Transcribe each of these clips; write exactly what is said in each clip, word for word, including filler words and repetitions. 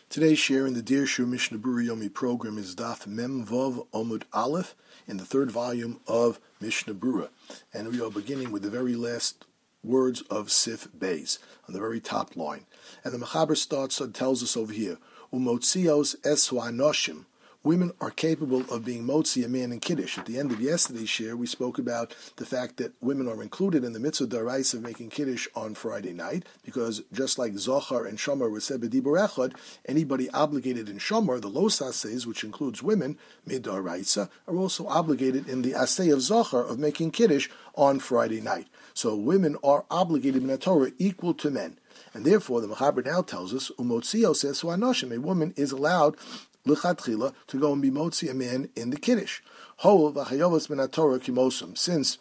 Today's share in the Dear Shur Mishnah Berurah Yomi program is Daf Mem Vav Omud Aleph in the third volume of Mishnah Berurah. And we are beginning with the very last words of Sif Beis, on the very top line. And the Mechaber starts and tells us over here, Umotzios Esu Anoshim. Women are capable of being motzi, a man in Kiddush. At the end of yesterday's share, we spoke about the fact that women are included in the mitzvah d'oraisa of making Kiddush on Friday night, because just like Zohar and Shomer were said b'dibur echad, anybody obligated in Shomer, the los aseis, which includes women, mid-d'oraisa, are also obligated in the asay of Zohar of making Kiddush on Friday night. So women are obligated in the Torah equal to men. And therefore, the Mechaber now tells us, Umotzios esu anoshim, a woman is allowed l'chatchila to go and be motzi a man in the Kiddush. Hol v'chayovos min haTorah kimosum. Since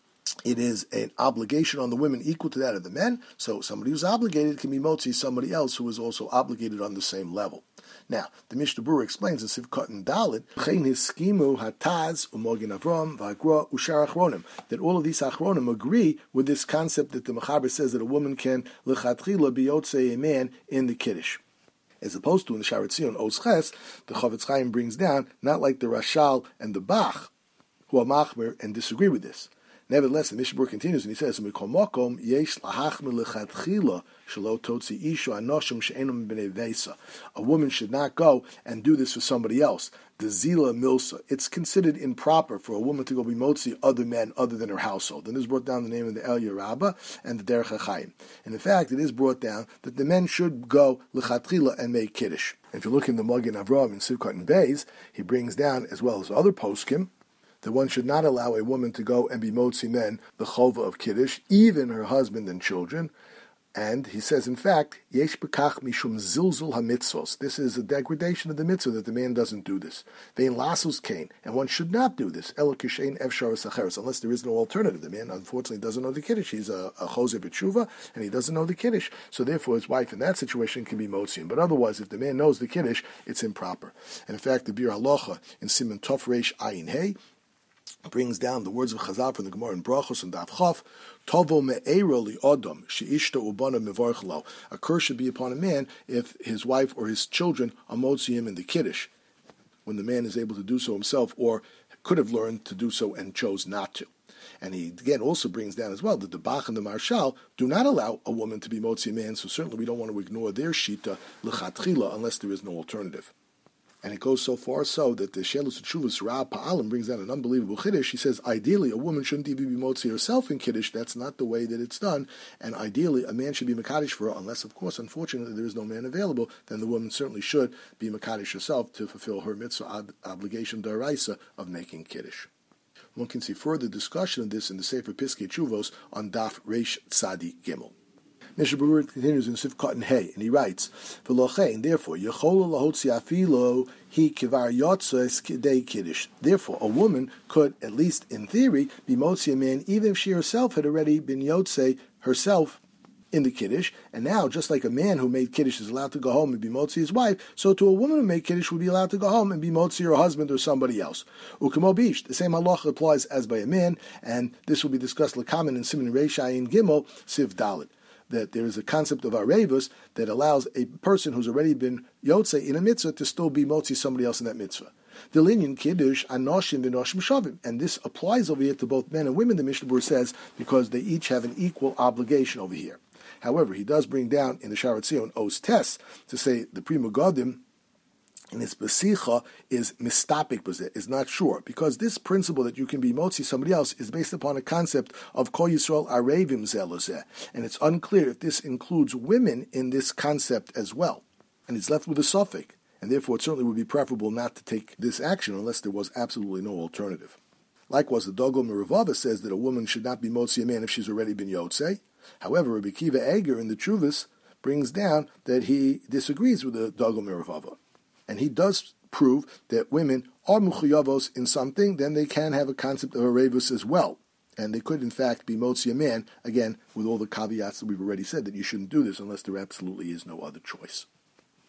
it is an obligation on the women equal to that of the men, so somebody who's obligated can be motzi somebody else who is also obligated on the same level. Now, the Mishnah Berurah explains in Sivkot and Dalit, Chen hiskimu hataz umogin Avram v'agra ushar achronim, that all of these achronim agree with this concept that the Mechaber says that a woman can l'chatchila be yotzei a man in the Kiddush. As opposed to in the Sharet Zion Oz Ches, the Chavetz Chaim brings down, not like the Rashal and the Bach, who are machmer and disagree with this. Nevertheless, the Mishnah Berurah continues and he says, "Mikol makom yesh lahachmir lechatchila shelo totzi isha anoshim she'enum b'nei veisa." A woman should not go and do this for somebody else. The zila milsa. It's considered improper for a woman to go be motzi other men other than her household. And this is brought down the name of the El Yerabah and the Derech HaChaim. And in fact, it is brought down that the men should go lechatchila and make kiddush. If you look in the Magen Avraham in Sivkot and Beis, he brings down, as well as other poskim, that one should not allow a woman to go and be motzi men the chova of kiddush, even her husband and children. And he says, in fact, yesh bekach mishum zilzul hamitzvos. This is a degradation of the mitzvah that the man doesn't do this. Vein lasus kain, and one should not do this. Elo kishein efsharas acheres, unless there is no alternative. The man unfortunately doesn't know the kiddush. He's a, a choser b'tshuva, and he doesn't know the kiddush. So therefore, his wife in that situation can be motzi. But otherwise, if the man knows the kiddush, it's improper. And in fact, the Bir Halacha in Siman Tov Reish Ayin Hey brings down the words of Chazal from the Gemara in Brachos and Daf Chaf, Tovo me'era li Adam she'ishta ubana mevarch lo. A curse should be upon a man if his wife or his children are motzi him in the Kiddush, when the man is able to do so himself or could have learned to do so and chose not to. And he again also brings down as well that the Bach and the Marshal do not allow a woman to be motzi a man, so certainly we don't want to ignore their shita l'chatchila unless there is no alternative. And it goes so far so that the Shelus Tshuvas Rab Pa'alim brings out an unbelievable Kiddush. He says, ideally, a woman shouldn't even be motzi herself in Kiddush. That's not the way that it's done. And ideally, a man should be Mekadosh for her, unless, of course, unfortunately, there is no man available. Then the woman certainly should be Mekadosh herself to fulfill her mitzvah ob- obligation d'oraisa of making Kiddush. One can see further discussion of this in the Sefer Piskei Tshuvos on Daf Reish Tzadi Gimel. Mishnah Berurah continues in Sivkot and Hey, and he writes, "V'lochein, therefore, yechola lahotzi afilo he kivar yotzes kidei kiddush." Therefore, a woman could, at least in theory, be motzi a man, even if she herself had already been yotze herself in the kiddush. And now, just like a man who made kiddush is allowed to go home and be motzi his wife, so to a woman who made kiddush would be allowed to go home and be motzi her husband or somebody else. Ukemo bish, the same halacha applies as by a man, and this will be discussed lekamen in Siman Reish Ayin Gimel Siv Dalit, that there is a concept of arevus that allows a person who's already been yotze in a mitzvah to still be motzi somebody else in that mitzvah. The linyan kiddush anoshim v'noshim shavim, and this applies over here to both men and women, the Mishnah Berurah says, because they each have an equal obligation over here. However, he does bring down in the Sharet Zion Oz Tes to say the Pri Megadim and his besicha is mistapik b'zeh, is not sure, because this principle that you can be motzi somebody else is based upon a concept of kol Yisrael arevim zeh lozeh, and it's unclear if this includes women in this concept as well, and it's left with a suffix, and therefore it certainly would be preferable not to take this action unless there was absolutely no alternative. Likewise, the Dogel Meravava says that a woman should not be motzi a man if she's already been yotze. However, Rabbi Kiva Eger in the Chuvas brings down that he disagrees with the Dogel Meravava. And he does prove that women are muchuyavos in something, then they can have a concept of arevus as well. And they could, in fact, be motzi a man, again, with all the caveats that we've already said, that you shouldn't do this unless there absolutely is no other choice.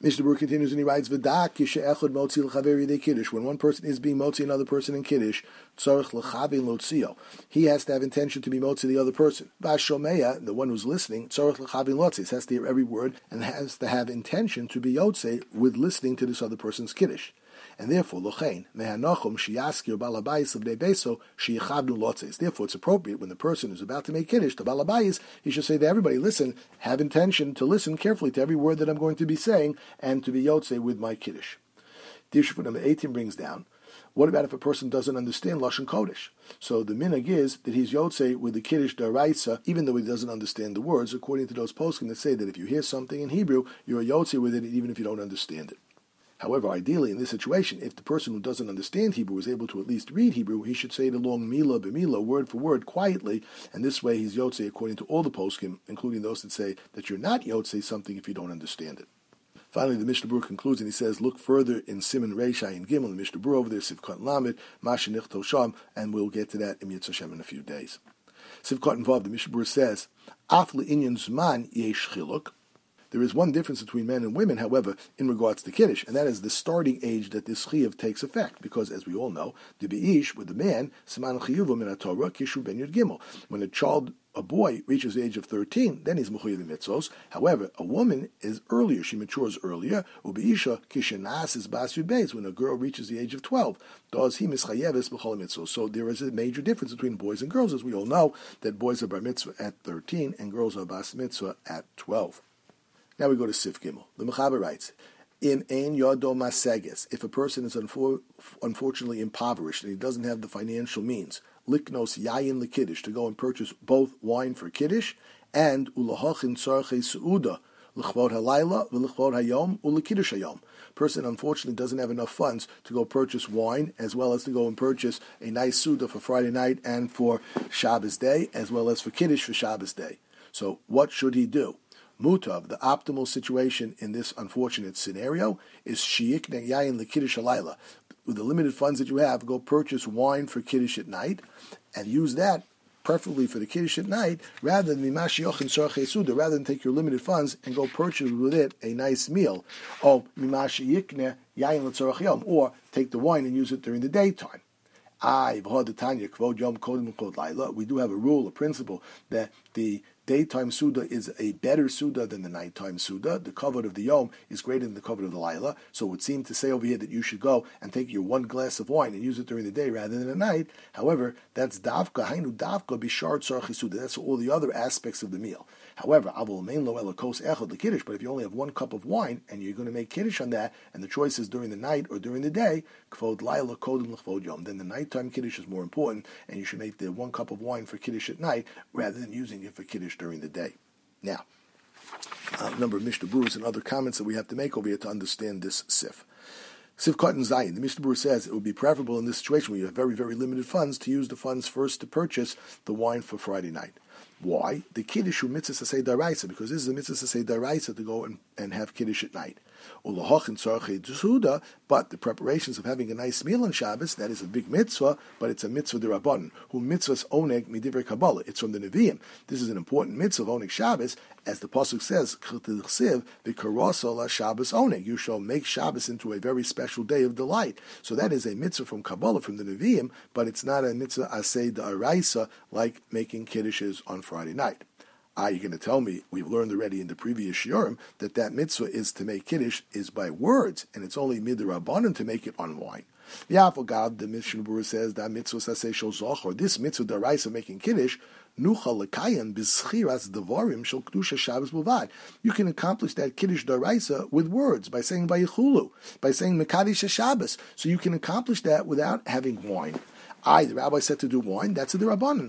Mishnah Berurah continues and he writes, "V'dak yishe'echad motzi l'chaveri de kiddush." When one person is being motzi another person in kiddush, tzarich l'chavin lotzio. He has to have intention to be motzi the other person. V'ashomeya, the one who's listening, tzarich l'chavin lotzis, has to hear every word and has to have intention to be yotze with listening to this other person's kiddush. And therefore, lochein mehanachum shiyaskir balabayis l'bnei beso sheyichavnu lotzes. Therefore, it's appropriate when the person is about to make kiddush to balabayis, he should say to everybody, "Listen, have intention to listen carefully to every word that I'm going to be saying, and to be yotze with my kiddush." Dirshut number eighteen brings down, what about if a person doesn't understand Lashon Kodesh? So the minhag is that he's yotze with the Kiddush Daraisa, even though he doesn't understand the words, according to those poskim that say that if you hear something in Hebrew, you're a yotze with it even if you don't understand it. However, ideally, in this situation, if the person who doesn't understand Hebrew is able to at least read Hebrew, he should say it along mila b'mila, word for word, quietly, and this way he's yotze according to all the poskim, including those that say that you're not yotze something if you don't understand it. Finally, the Mishnah Berurah concludes and he says, look further in Siman Reishai and Gimel, the Mishnah Berurah over there, Sivkot Lamed, Mashenich Tosham, and we'll get to that in Yitzhak Hashem in a few days. Sivkot involved, the Mishnah Berurah says, Af le'inyan zman yesh chiluk. There is one difference between men and women, however, in regards to Kiddush, and that is the starting age that this chiyuv takes effect. Because, as we all know, the beish, with the man, siman chiyuvu min haTorah, kishu ben yud gimel. When a child, a boy, reaches the age of thirteen, then he's mechuyev mitzvos. However, a woman is earlier; she matures earlier. Ubeisha kishenas is bas yud beis. When a girl reaches the age of twelve, does he mischayeves b'chol mitzvos? So there is a major difference between boys and girls, as we all know that boys are bar mitzvah at thirteen and girls are bas mitzvah at twelve. Now we go to Sif Gimel. The Mechaber writes, "Im ein yodo maseges." If a person is unfor- unfortunately impoverished and he doesn't have the financial means, liknos yayin lekiddush, to go and purchase both wine for kiddush and ulahachin tzarchei seuda l'chvod halayla v'l'chvod hayom u'lekiddush hayom. Person unfortunately doesn't have enough funds to go purchase wine, as well as to go and purchase a nice suda for Friday night and for Shabbos day, as well as for kiddush for Shabbos day. So what should he do? Mutav, the optimal situation in this unfortunate scenario is sheyikne yayin lekiddush halayla. With the limited funds that you have, go purchase wine for kiddush at night, and use that preferably for the kiddush at night, rather than mimash yochin sarchei suda, rather than take your limited funds and go purchase with it a nice meal. Or mimash yikne yayin l'tzorach yom, or take the wine and use it during the daytime. I, we do have a rule, a principle, that the daytime Suda is a better Suda than the nighttime Suda. The kavod of the Yom is greater than the kavod of the Laila. So it would seem to say over here that you should go and take your one glass of wine and use it during the day rather than at night. However, that's davka, hainu davka, bishar tzarchi Suda. That's all the other aspects of the meal. However, avol mein lo elokos echad lekiddush. But if you only have one cup of wine and you're going to make kiddush on that, and the choice is during the night or during the day, kvod laila kodem l'chvod yom. Then the nighttime kiddush is more important, and you should make the one cup of wine for kiddush at night rather than using it for kiddush during the day. Now, a number of Mishnah Berurahs and other comments that we have to make over here to understand this sif. Sif Katan Zayin, the Mishnah Berurah says it would be preferable in this situation where you have very, very limited funds to use the funds first to purchase the wine for Friday night. Why? The kiddush mitzvah to say daraisa, because this is a mitzvah to say daraisa to go and, and have kiddush at night. But the preparations of having a nice meal on Shabbos, that is a big mitzvah, but it's a mitzvah derabbanan. Who mitzvahs oneg midivrei Kabbalah. It's from the Nevi'im. This is an important mitzvah of oneg Shabbos, as the pasuk says, "V'karasa Shabbos oneg." You shall make Shabbos into a very special day of delight. So that is a mitzvah from Kabbalah, from the Nevi'im, but it's not a mitzvah aseh da'araisa like making kiddushes on Friday night. Ah, you're going to tell me, we've learned already in the previous shiurim that that mitzvah is to make kiddush is by words, and it's only midrabanan to make it on wine. God, the Mishnah Berurah says that mitzvah saseh shel zochor, this mitzvah daraisa making kiddush, nucha lekayan b'schiras devarim shel kedusha Shabbos b'vad. You can accomplish that kiddush daraisa with words, by saying vayichulu, by saying mekadesh Shabbos. So you can accomplish that without having wine. I, the rabbi said to do wine, that's a derabbanan.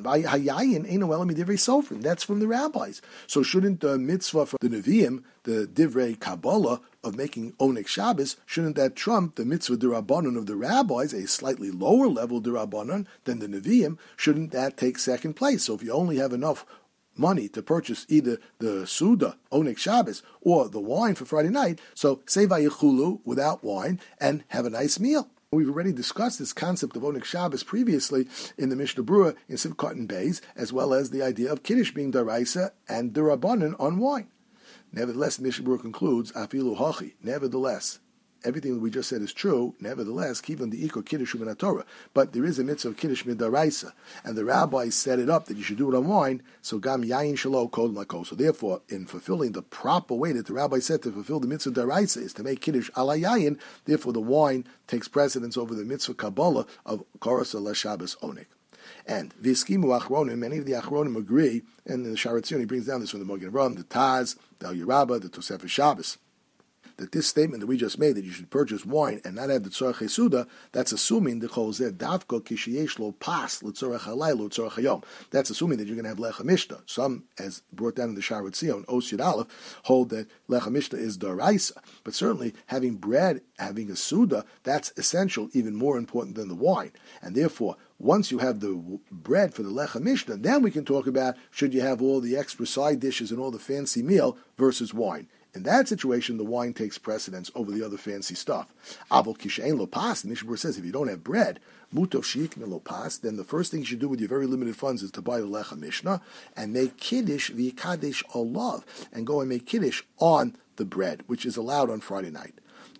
That's from the rabbis. So shouldn't the mitzvah from the Nevi'im, the divrei Kabbalah of making onik Shabbos, shouldn't that trump the mitzvah derabbanan of the rabbis, a slightly lower level derabbanan than the Nevi'im? Shouldn't that take second place? So if you only have enough money to purchase either the Suda, Onik Shabbos, or the wine for Friday night, so say vayichulu without wine and have a nice meal. We've already discussed this concept of Onik Shabbos previously in the Mishnah Berurah in Sivkot and Beis, as well as the idea of Kiddush being daraisa and derabbanan on wine. Nevertheless, Mishnah Berurah concludes, Afilu Hachi, nevertheless, everything that we just said is true. Nevertheless, Kivan the Iko Kiddush Min Torah. But there is a mitzvah of Kiddush Midaraisa, and the rabbi set it up that you should do it on wine. So Gam Yayin Shalo Kol Mako. So therefore, in fulfilling the proper way that the rabbi said to fulfill the mitzvah Daraisa is to make Kiddush ala Yayin. Therefore, the wine takes precedence over the mitzvah Kabbalah of Korasa La Shabbos Onik. And Viskimu Achronim, many of the Achronim agree, and in the Sharatzion he brings down this from the Mogen Avraham, the Taz, the Al Yerabah, the Tosefes Shabbos, that this statement that we just made, that you should purchase wine and not have the tzorach suda, that's assuming the chol zeh davko kishiyesh lo pas l'tzorach halaylo tzorach hayom. That's assuming that you're going to have lecha mishnah. Some, as brought down in the Sharat Zion, Os Yud Aleph, hold that lecha mishnah is daraisa. But certainly having bread, having a suda, that's essential, even more important than the wine. And therefore, once you have the bread for the lecha mishnah, then we can talk about should you have all the extra side dishes and all the fancy meal versus wine. In that situation, the wine takes precedence over the other fancy stuff. Avol kishein lo pas, the Mishnah Berurah says, if you don't have bread, mutov sheyikne lo pas, then the first thing you should do with your very limited funds is to buy the lecha mishnah and make kiddush v'yikadesh olav, and go and make kiddush on the bread, which is allowed on Friday night.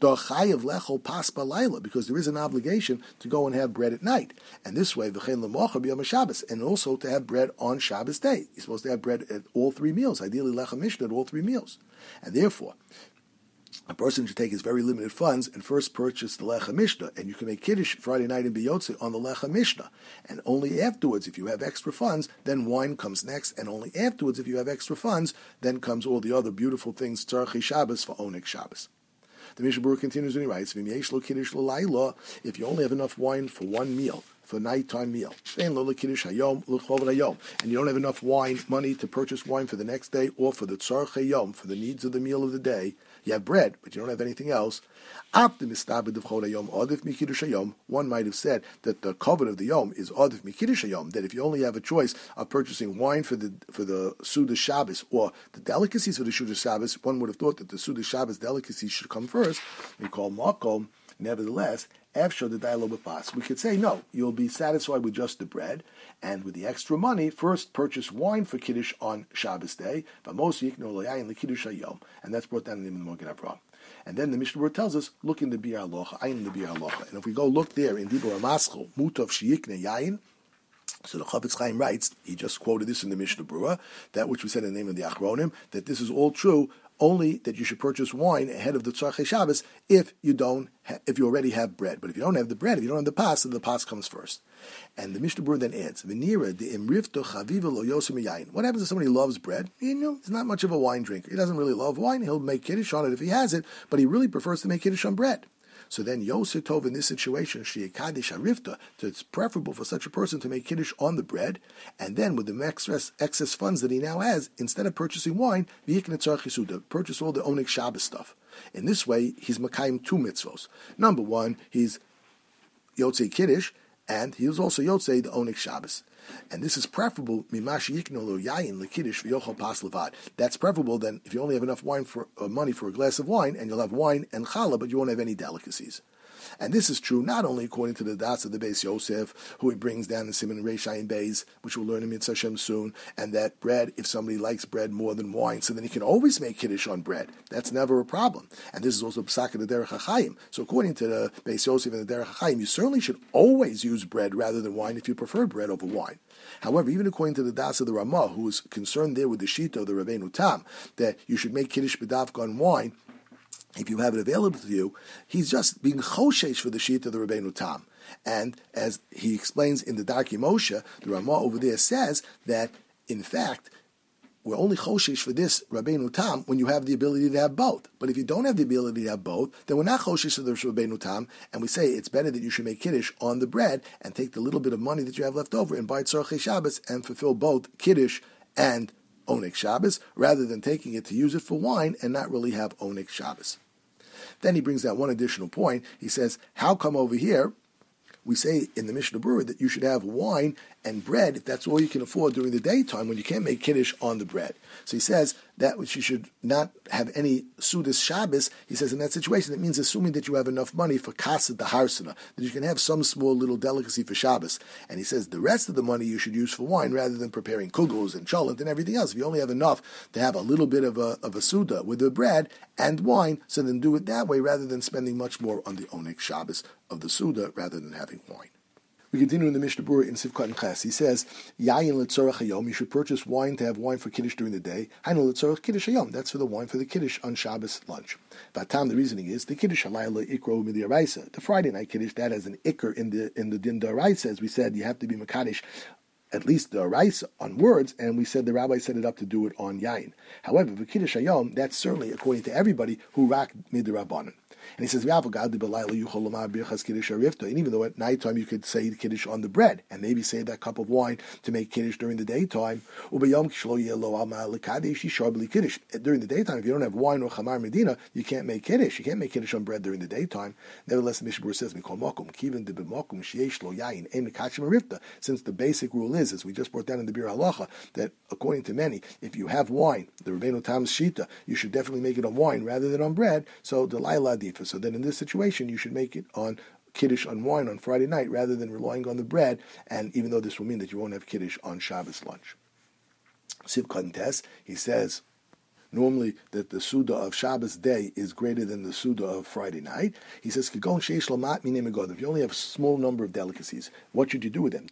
Because there is an obligation to go and have bread at night. And this way, and also to have bread on Shabbos day. You're supposed to have bread at all three meals, ideally lecha mishnah at all three meals. And therefore, a person should take his very limited funds and first purchase the lecha mishnah, and you can make kiddush Friday night in biyotze on the lecha mishnah. And only afterwards, if you have extra funds, then wine comes next, and only afterwards, if you have extra funds, then comes all the other beautiful things, tzarchi Shabbos for onik Shabbos. The Mishnah Berurah continues and he writes, if you only have enough wine for one meal, for a nighttime meal, and you don't have enough wine money to purchase wine for the next day or for the tzar chayom, for the needs of the meal of the day, you have bread, but you don't have anything else. One might have said that the covenant of the yom is adif mikiddush hayom, that if you only have a choice of purchasing wine for the for the Suda Shabbos or the delicacies for the Suda Shabbos, one would have thought that the Suda Shabbos delicacies should come first. We call makom. Nevertheless, after the dialogue pass, we could say no. You'll be satisfied with just the bread, and with the extra money, first purchase wine for kiddush on Shabbos day. And that's brought down in the Mogen Avraham. And then the Mishnah Berurah tells us, look in the Bir Halacha, ayin in the Bir Halacha. And if we go look there in Dibur HaMaschil, Mutov Sheyikne Yayin, so the Chafetz Chaim writes, he just quoted this in the Mishnah Berurah, that which we said in the name of the Achronim, that this is all true, only that you should purchase wine ahead of the Tzarchei Shabbos if you don't, ha- if you already have bread. But if you don't have the bread, if you don't have the pas, then the pas comes first. And the Mishnah Berurah then adds, "V'nira de imrifto chaviva lo yosem yayin." What happens if somebody loves bread? You know, he's not much of a wine drinker. He doesn't really love wine. He'll make kiddush on it if he has it, but he really prefers to make kiddush on bread. So then Yosef Tov in this situation, Sheyekadesh Harifta, so it's preferable for such a person to make kiddush on the bread, and then with the excess, excess funds that he now has, instead of purchasing wine, purchase all the Onik Shabbos stuff. In this way, he's Makayim two mitzvos. Number one, he's Yotzei Kiddush, and he was also Yotzei the Onik Shabbos. And this is preferable. That's preferable than if you only have enough wine for uh, money for a glass of wine, and you'll have wine and challah, but you won't have any delicacies. And this is true not only according to the Das of the Beis Yosef, who he brings down the Siman Reishayin Beis, which we'll learn in Mitzvah Hashem soon, and that bread, if somebody likes bread more than wine, so then he can always make kiddush on bread. That's never a problem. And this is also Psak of the Derech HaChaim. So according to the Beis Yosef and the Derech HaChaim, you certainly should always use bread rather than wine if you prefer bread over wine. However, even according to the Das of the Ramah, who is concerned there with the Shita of the Rabbeinu Tam, that you should make kiddush b'davka on wine, if you have it available to you, he's just being choshesh for the sheet of the Rabbeinu Tam. And as he explains in the Darkei Moshe, the Ramah over there says that, in fact, we're only choshesh for this Rabbeinu Tam when you have the ability to have both. But if you don't have the ability to have both, then we're not choshesh for the Rabbeinu Tam, and we say it's better that you should make kiddush on the bread and take the little bit of money that you have left over and buy tzarchei Shabbos and fulfill both kiddush and Onik Shabbos, rather than taking it to use it for wine and not really have Onik Shabbos. Then he brings out one additional point. He says, how come over here we say in the Mishnah Berurah that you should have wine and bread, if that's all you can afford during the daytime, when you can't make Kiddush on the bread. So he says that which you should not have any Sudas Shabbos, he says in that situation, it means assuming that you have enough money for Kasad the Harsana, that you can have some small little delicacy for Shabbos. And he says the rest of the money you should use for wine rather than preparing kugels and cholent and everything else. If you only have enough to have a little bit of a, of a Suda with the bread and wine, so then do it that way rather than spending much more on the Onik Shabbos of the Suda rather than having wine. We continue in the Mishnah Berurah in Sivkot and Ches. He says, Yayin letzorach hayom, you should purchase wine to have wine for Kiddush during the day. Hainu letzorach Kiddush hayom, that's for the wine for the Kiddush on Shabbos lunch. Vatam, the reasoning is, the Kiddush halayla ikro midiraisa. The Friday night Kiddush, that has an ikr in the in the din daraisa, as we said, you have to be Makadish at least the Arais on words, and we said the rabbi set it up to do it on Yain. However, for Kiddush Hayom, that's certainly according to everybody who rocked Midrabanan. And he says, and even though at nighttime you could say Kiddush on the bread, and maybe save that cup of wine to make Kiddush during the daytime, during the daytime, if you don't have wine or Chamar Medina, you can't make Kiddush. You can't make Kiddush on bread during the daytime. Nevertheless, the Mishnah says, since the basic rule is, as we just brought down in the Bir Halacha, that according to many, if you have wine, the Rabbeinu Tam's Shita, you should definitely make it on wine rather than on bread, so the Laila Adifa. So then in this situation, you should make it on Kiddush on wine on Friday night rather than relying on the bread, and even though this will mean that you won't have Kiddush on Shabbos lunch. Sivkot Tes, he says, normally that the Suda of Shabbos day is greater than the Suda of Friday night. He says, if you only have a small number of delicacies, what should you do with them?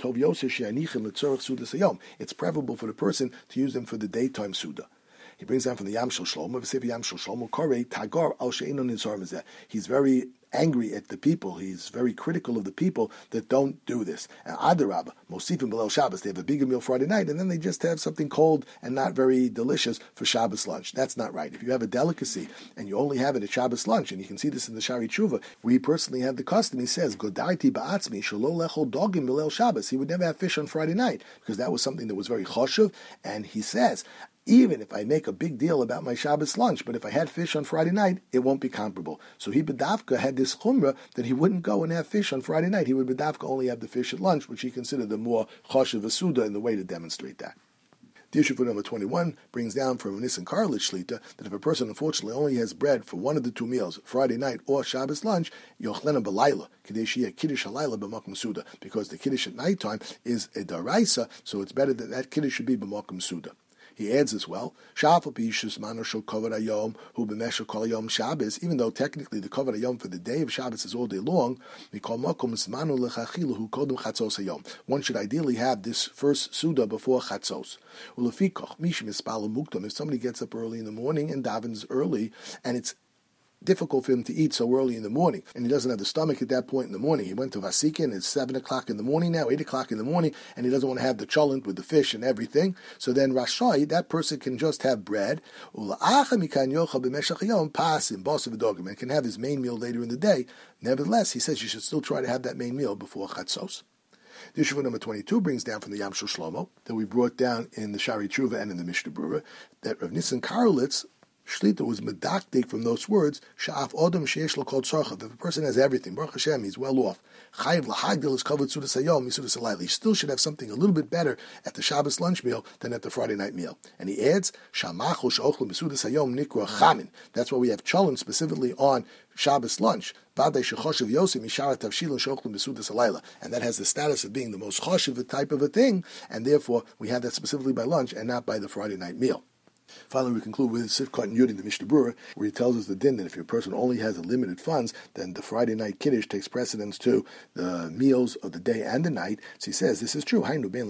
It's preferable for the person to use them for the daytime Suda. He brings down from the Yam Shel Shlomo, Yam Shel Shlomo, Tagar al She'enon Nizar Mezeh. He's very angry at the people. He's very critical of the people that don't do this. And Adarabba, Mosifim B'Leil Shabbos, they have a bigger meal Friday night, and then they just have something cold and not very delicious for Shabbos lunch. That's not right. If you have a delicacy and you only have it at Shabbos lunch, and you can see this in the Shari Tshuva, we personally have the custom. He says, Godaiti Ba'atzmi Shelo Lechol Dogim B'Leil Shabbos. He would never have fish on Friday night because that was something that was very choshev. And he says, even if I make a big deal about my Shabbos lunch, but if I had fish on Friday night, it won't be comparable. So he bedavka had this chumrah that he wouldn't go and have fish on Friday night. He would bedavka only have the fish at lunch, which he considered the more choshev asuda in the way to demonstrate that. The issue for number twenty-one brings down from Nissan Karlitz Shlita that if a person unfortunately only has bread for one of the two meals, Friday night or Shabbos lunch, Yochlena B'Layla, Kadeshia Kiddush Halayla B'Makom Suda, because the Kiddush at nighttime is a daraisa, so it's better that that Kiddush should be B'Makom Suda. He adds as well, even though technically the Kavod Hayom for the day of Shabbos is all day long, one should ideally have this first Suda before Chatzos. If somebody gets up early in the morning and davens early, and it's difficult for him to eat so early in the morning, and he doesn't have the stomach at that point in the morning. He went to Vasikin, it's seven o'clock in the morning now, eight o'clock in the morning, and he doesn't want to have the cholent with the fish and everything. So then Rashai, that person can just have bread, and can have his main meal later in the day. Nevertheless, he says you should still try to have that main meal before Chatzos. The issue number twenty-two brings down from the Yam Shel Shlomo, that we brought down in the Shari Tshuva and in the Mishnah Berurah, that Rav Nissan Karlitz Shlita was medaktik from those words. Sha'af odom sheyesh lo kol tzarcha. If a person has everything, Baruch Hashem, he's well off. Chayiv lahagdil is covered sudas hayom, misudas halayla. He still should have something a little bit better at the Shabbos lunch meal than at the Friday night meal. And he adds, Shamachol she'ochlu misudas hayom nikra chamin. That's why we have cholent specifically on Shabbos lunch. Vadei shechoshev yosim misharat tavshilin she'ochlu misudas halayla. And that has the status of being the most choshev type of a thing, and therefore we have that specifically by lunch and not by the Friday night meal. Finally, we conclude with Sivkot and Yud in the Mishnah Berurah, where he tells us the din that if your person only has limited funds, then the Friday night Kiddush takes precedence to the meals of the day and the night. So he says, this is true.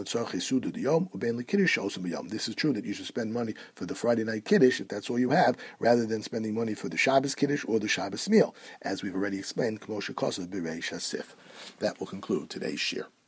This is true that you should spend money for the Friday night Kiddush, if that's all you have, rather than spending money for the Shabbos Kiddush or the Shabbos meal, as we've already explained, that will conclude today's shir.